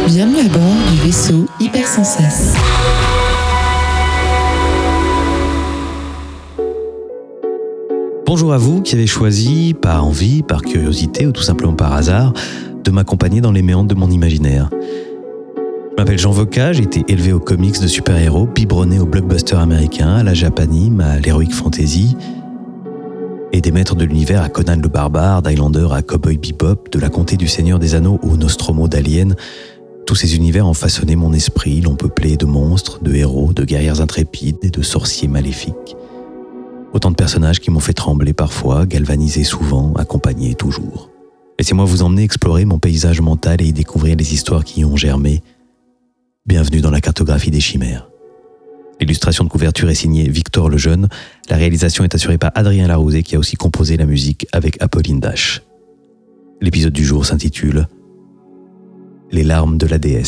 Bienvenue à bord du vaisseau Hypersensas. Bonjour à vous qui avez choisi, par envie, par curiosité ou tout simplement par hasard, de m'accompagner dans les méandres de mon imaginaire. Je m'appelle Jean Voca, j'ai été élevé aux comics de super-héros, biberonné aux blockbusters américains, à la Japanime, à l'heroic fantasy, et des maîtres de l'univers à Conan le Barbare, d'Highlander à Cowboy Bebop, de la Comté du Seigneur des Anneaux au Nostromo d'Alien. Tous ces univers ont façonné mon esprit, l'ont peuplé de monstres, de héros, de guerrières intrépides et de sorciers maléfiques. Autant de personnages qui m'ont fait trembler parfois, galvaniser souvent, accompagner toujours. Laissez-moi vous emmener explorer mon paysage mental et y découvrir les histoires qui y ont germé. Bienvenue dans la cartographie des chimères. L'illustration de couverture est signée Victor Lejeune. La réalisation est assurée par Adrien Larouzé qui a aussi composé la musique avec Apolline Dash. L'épisode du jour s'intitule « Les larmes de la déesse ».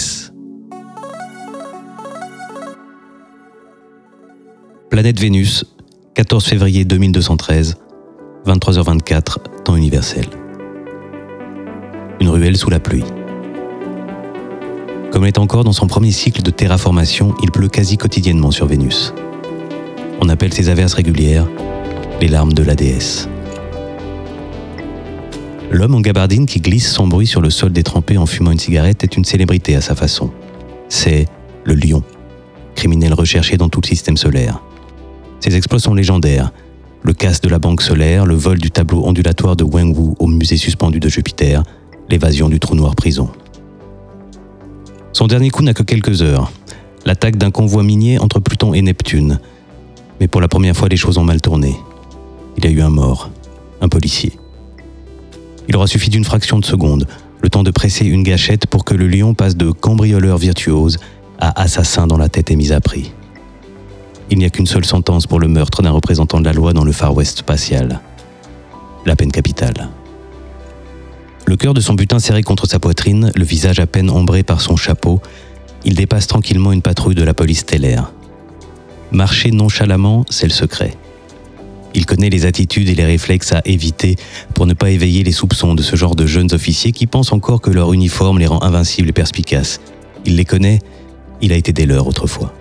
Planète Vénus, 14 février 2213, 23h24, temps universel. Une ruelle sous la pluie. Comme elle est encore dans son premier cycle de terraformation, il pleut quasi quotidiennement sur Vénus. On appelle ces averses régulières les larmes de la déesse. L'homme en gabardine qui glisse sans bruit sur le sol détrempé en fumant une cigarette est une célébrité à sa façon. C'est le lion, criminel recherché dans tout le système solaire. Ses exploits sont légendaires. Le casse de la banque solaire, le vol du tableau ondulatoire de Wengwu au musée suspendu de Jupiter, l'évasion du trou noir prison. Son dernier coup n'a que quelques heures. L'attaque d'un convoi minier entre Pluton et Neptune. Mais pour la première fois, les choses ont mal tourné. Il y a eu un mort, un policier. Il aura suffi d'une fraction de seconde, le temps de presser une gâchette pour que le lion passe de cambrioleur virtuose à assassin dont la tête est mise à prix. Il n'y a qu'une seule sentence pour le meurtre d'un représentant de la loi dans le Far West spatial. La peine capitale. Le cœur de son butin serré contre sa poitrine, le visage à peine ombré par son chapeau, il dépasse tranquillement une patrouille de la police stellaire. Marcher nonchalamment, c'est le secret. Il connaît les attitudes et les réflexes à éviter pour ne pas éveiller les soupçons de ce genre de jeunes officiers qui pensent encore que leur uniforme les rend invincibles et perspicaces. Il les connaît, il a été des leurs autrefois.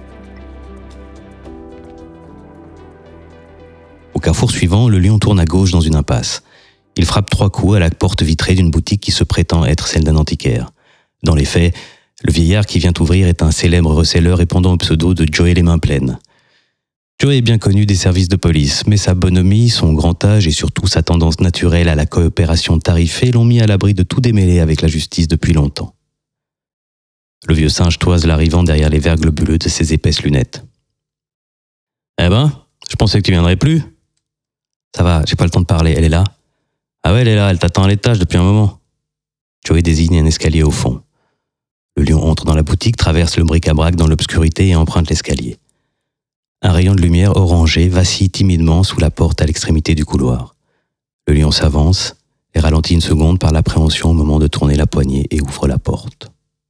Au carrefour suivant, le lion tourne à gauche dans une impasse. Il frappe 3 coups à la porte vitrée d'une boutique qui se prétend être celle d'un antiquaire. Dans les faits, le vieillard qui vient ouvrir est un célèbre receleur répondant au pseudo de Joey les mains pleines. Joey est bien connu des services de police, mais sa bonhomie, son grand âge et surtout sa tendance naturelle à la coopération tarifée l'ont mis à l'abri de tout démêlé avec la justice depuis longtemps. Le vieux singe toise l'arrivant derrière les verres globuleux de ses épaisses lunettes. « Eh ben, je pensais que tu viendrais plus. »« Ça va, j'ai pas le temps de parler, elle est là ?» ?»« Ah ouais, elle est là, elle t'attend à l'étage depuis un moment. » Joey désigne un escalier au fond. Le lion entre dans la boutique, traverse le bric-à-brac dans l'obscurité et emprunte l'escalier. Un rayon de lumière orangé vacille timidement sous la porte à l'extrémité du couloir. Le lion s'avance et ralentit une seconde par l'appréhension au moment de tourner la poignée et ouvre la porte.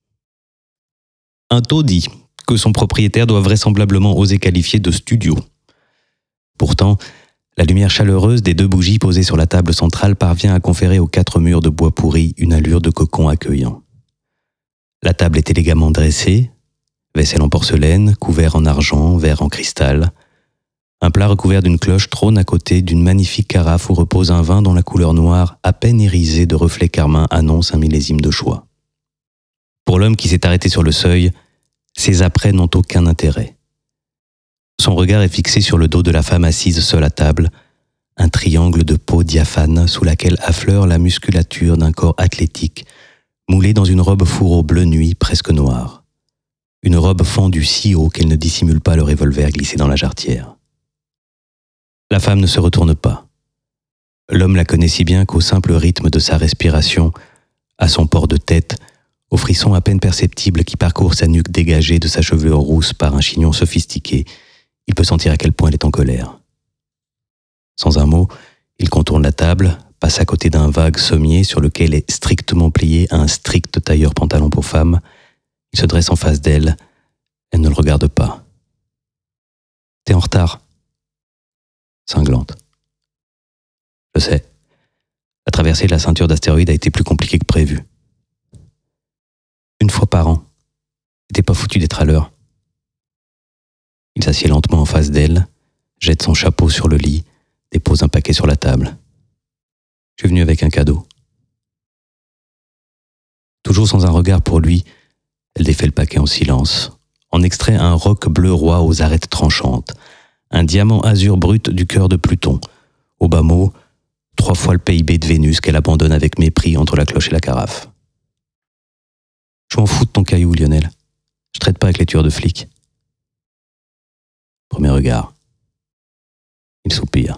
Un taudis que son propriétaire doit vraisemblablement oser qualifier de studio. Pourtant, la lumière chaleureuse des 2 bougies posées sur la table centrale parvient à conférer aux 4 murs de bois pourri une allure de cocon accueillant. La table est élégamment dressée, vaisselle en porcelaine, couvert en argent, verre en cristal. Un plat recouvert d'une cloche trône à côté d'une magnifique carafe où repose un vin dont la couleur noire, à peine irisée de reflets carmins, annonce un millésime de choix. Pour l'homme qui s'est arrêté sur le seuil, ces apprêts n'ont aucun intérêt. Son regard est fixé sur le dos de la femme assise seule à table, un triangle de peau diaphane sous laquelle affleure la musculature d'un corps athlétique, moulé dans une robe fourreau bleu nuit presque noire. Une robe fendue si haut qu'elle ne dissimule pas le revolver glissé dans la jarretière. La femme ne se retourne pas. L'homme la connaît si bien qu'au simple rythme de sa respiration, à son port de tête, au frisson à peine perceptible qui parcourt sa nuque dégagée de sa chevelure rousse par un chignon sophistiqué, il peut sentir à quel point elle est en colère. Sans un mot, il contourne la table, passe à côté d'un vague sommier sur lequel est strictement plié un strict tailleur pantalon pour femme. Il se dresse en face d'elle. Elle ne le regarde pas. « T'es en retard. » Cinglante. « Je sais. La traversée de la ceinture d'astéroïdes a été plus compliquée que prévu. » Une fois par an. T'es pas foutu d'être à l'heure. Il s'assied lentement en face d'elle, jette son chapeau sur le lit, dépose un paquet sur la table. Je suis venu avec un cadeau. Toujours sans un regard pour lui, elle défait le paquet en silence, en extrait un roc bleu roi aux arêtes tranchantes, un diamant azur brut du cœur de Pluton, au bas mot, 3 fois le PIB de Vénus qu'elle abandonne avec mépris entre la cloche et la carafe. Je m'en fous de ton caillou, Lionel. Je traite pas avec les tueurs de flics. Premier regard. Il soupire.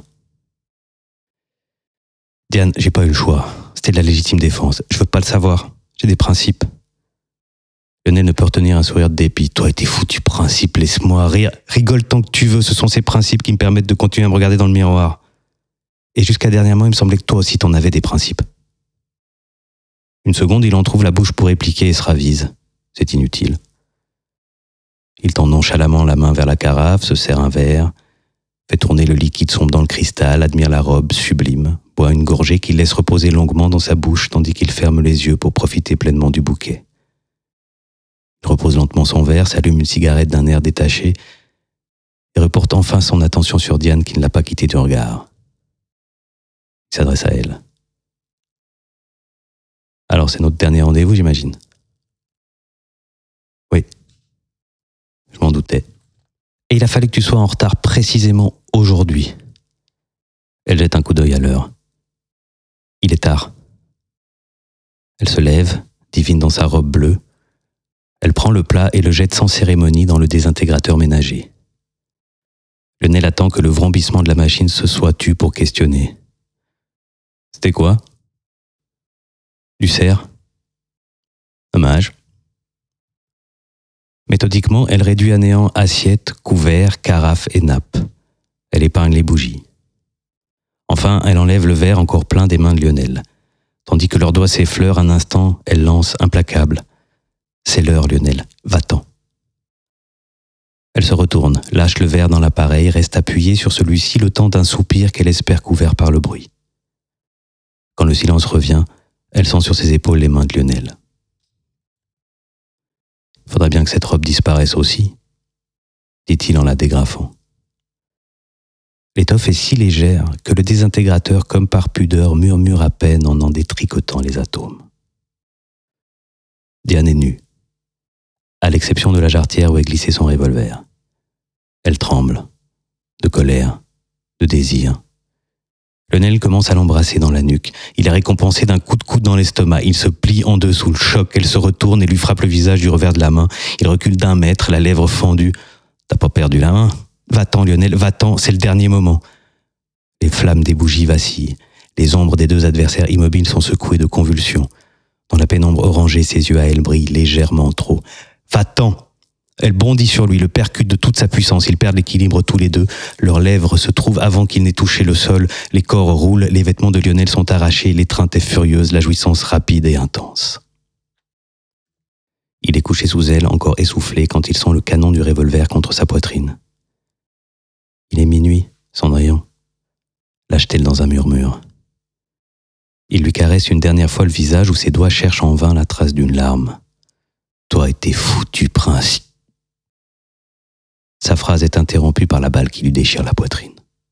Diane, j'ai pas eu le choix. C'était de la légitime défense. Je veux pas le savoir. J'ai des principes. Lionel ne peut retenir un sourire de dépit. Toi et tes foutus principes, laisse-moi rire. Rigole tant que tu veux. Ce sont ces principes qui me permettent de continuer à me regarder dans le miroir. Et jusqu'à dernièrement, il me semblait que toi aussi t'en avais des principes. Une seconde, il en trouve la bouche pour répliquer et se ravise. C'est inutile. Il tend nonchalamment la main vers la carafe, se serre un verre, fait tourner le liquide sombre dans le cristal, admire la robe sublime, boit une gorgée qu'il laisse reposer longuement dans sa bouche tandis qu'il ferme les yeux pour profiter pleinement du bouquet. Il repose lentement son verre, s'allume une cigarette d'un air détaché et reporte enfin son attention sur Diane qui ne l'a pas quitté du regard. Il s'adresse à elle. Alors c'est notre dernier rendez-vous, j'imagine? Oui. Je m'en doutais. Et il a fallu que tu sois en retard précisément aujourd'hui. Elle jette un coup d'œil à l'heure. Il est tard. Elle se lève, divine dans sa robe bleue. Elle prend le plat et le jette sans cérémonie dans le désintégrateur ménager. Lionel attend que le vrombissement de la machine se soit tu pour questionner. C'était quoi? Du cerf? Dommage. Méthodiquement, elle réduit à néant assiette, couvert, carafe et nappe. Elle épargne les bougies. Enfin, elle enlève le verre encore plein des mains de Lionel. Tandis que leurs doigts s'effleurent un instant, elle lance implacable. C'est l'heure, Lionel, va-t'en. Elle se retourne, lâche le verre dans l'appareil, reste appuyée sur celui-ci le temps d'un soupir qu'elle espère couvert par le bruit. Quand le silence revient, elle sent sur ses épaules les mains de Lionel. « Faudrait bien que cette robe disparaisse aussi, » dit-il en la dégrafant. L'étoffe est si légère que le désintégrateur, comme par pudeur, murmure à peine en détricotant les atomes. Diane est nue, à l'exception de la jarretière où est glissé son revolver. Elle tremble, de colère, de désir. Lionel commence à l'embrasser dans la nuque. Il est récompensé d'un coup de coude dans l'estomac. Il se plie en deux sous le choc. Elle se retourne et lui frappe le visage du revers de la main. Il recule d'1 mètre, la lèvre fendue. « T'as pas perdu la main? Va-t'en, Lionel, va-t'en, c'est le dernier moment. » Les flammes des bougies vacillent. Les ombres des 2 adversaires immobiles sont secouées de convulsions. Dans la pénombre orangée, ses yeux à elle brillent légèrement trop. « Va-t'en !» Elle bondit sur lui, le percute de toute sa puissance. Ils perdent l'équilibre tous les deux. Leurs lèvres se trouvent avant qu'ils n'aient touché le sol. Les corps roulent, les vêtements de Lionel sont arrachés. L'étreinte est furieuse, la jouissance rapide et intense. Il est couché sous elle, encore essoufflé, quand il sent le canon du revolver contre sa poitrine. Il est minuit, Cendrillon, lâche-t-elle dans un murmure. Il lui caresse une dernière fois le visage où ses doigts cherchent en vain la trace d'une larme. « Toi et tes foutus princes !» Sa phrase est interrompue par la balle qui lui déchire la poitrine.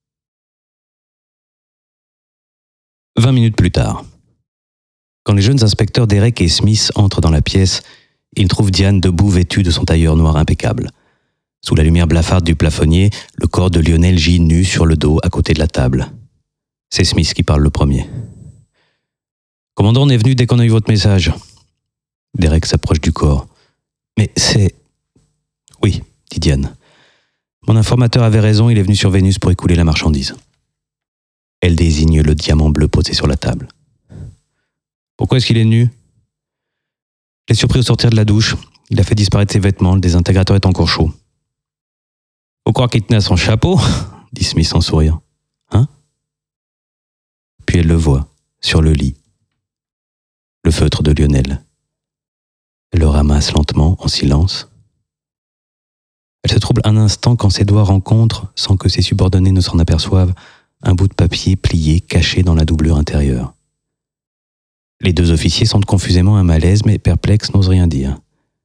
20 minutes plus tard, quand les jeunes inspecteurs Derek et Smith entrent dans la pièce, ils trouvent Diane debout vêtue de son tailleur noir impeccable. Sous la lumière blafarde du plafonnier, le corps de Lionel gît nu sur le dos à côté de la table. C'est Smith qui parle le premier. « Commandant, on est venu dès qu'on a eu votre message. » Derek s'approche du corps. « Mais c'est... » « Oui, » dit Diane. « Mon informateur avait raison, il est venu sur Vénus pour écouler la marchandise. » Elle désigne le diamant bleu posé sur la table. « Pourquoi est-ce qu'il est nu ?»« Je l'ai surpris au sortir de la douche. Il a fait disparaître ses vêtements, le désintégrateur est encore chaud. »« Faut croire qu'il tenait à son chapeau, » dit Smith en souriant. « Hein ?» Puis elle le voit, sur le lit. Le feutre de Lionel. Elle le ramasse lentement, en silence. Elle se trouble un instant quand ses doigts rencontrent, sans que ses subordonnés ne s'en aperçoivent, un bout de papier plié caché dans la doublure intérieure. Les 2 officiers sentent confusément un malaise, mais perplexes n'osent rien dire.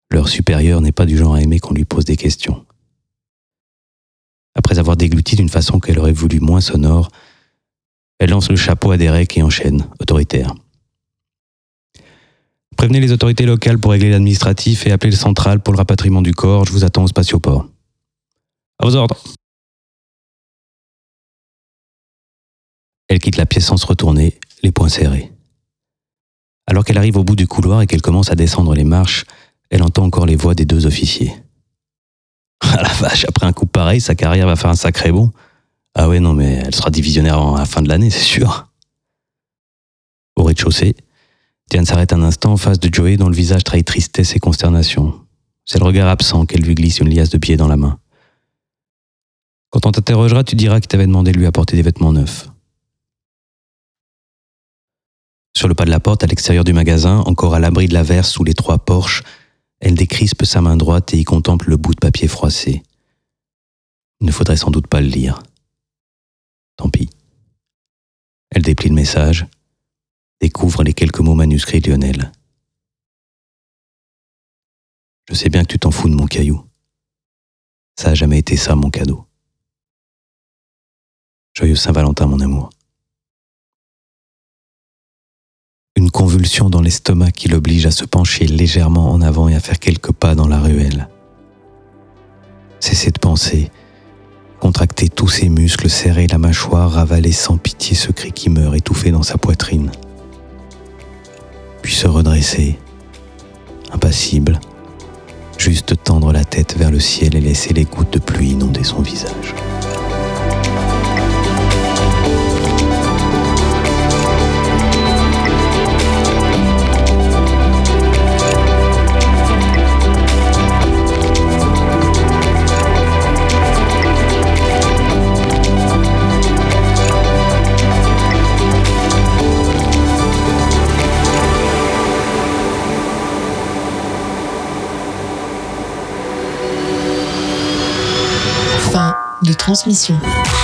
Leur supérieur n'est pas du genre à aimer qu'on lui pose des questions. Après avoir dégluti d'une façon qu'elle aurait voulu moins sonore, elle lance le chapeau à Derek et enchaîne, autoritaire. Prévenez les autorités locales pour régler l'administratif et appelez le central pour le rapatriement du corps. Je vous attends au spatioport. À vos ordres. Elle quitte la pièce sans se retourner, les poings serrés. Alors qu'elle arrive au bout du couloir et qu'elle commence à descendre les marches, elle entend encore les voix des 2 officiers. Ah la vache, après un coup pareil, sa carrière va faire un sacré bond. Ah ouais, non, mais elle sera divisionnaire à la fin de l'année, c'est sûr. Au rez-de-chaussée, Diane s'arrête un instant en face de Joey dont le visage trahit tristesse et consternation. C'est le regard absent qu'elle lui glisse une liasse de billets dans la main. Quand on t'interrogera, tu diras qu'il t'avait demandé de lui apporter des vêtements neufs. Sur le pas de la porte, à l'extérieur du magasin, encore à l'abri de l'averse sous les 3 porches, elle décrispe sa main droite et y contemple le bout de papier froissé. Il ne faudrait sans doute pas le lire. Tant pis. Elle déplie le message, découvre les quelques mots manuscrits de Lionel. Je sais bien que tu t'en fous de mon caillou. Ça a jamais été ça, mon cadeau. Joyeux Saint-Valentin, mon amour. Une convulsion dans l'estomac qui l'oblige à se pencher légèrement en avant et à faire quelques pas dans la ruelle. Cesser de penser, contracter tous ses muscles, serrer la mâchoire, ravaler sans pitié ce cri qui meurt étouffé dans sa poitrine. Puis se redresser, impassible, juste tendre la tête vers le ciel et laisser les gouttes de pluie inonder son visage. Fin de transmission.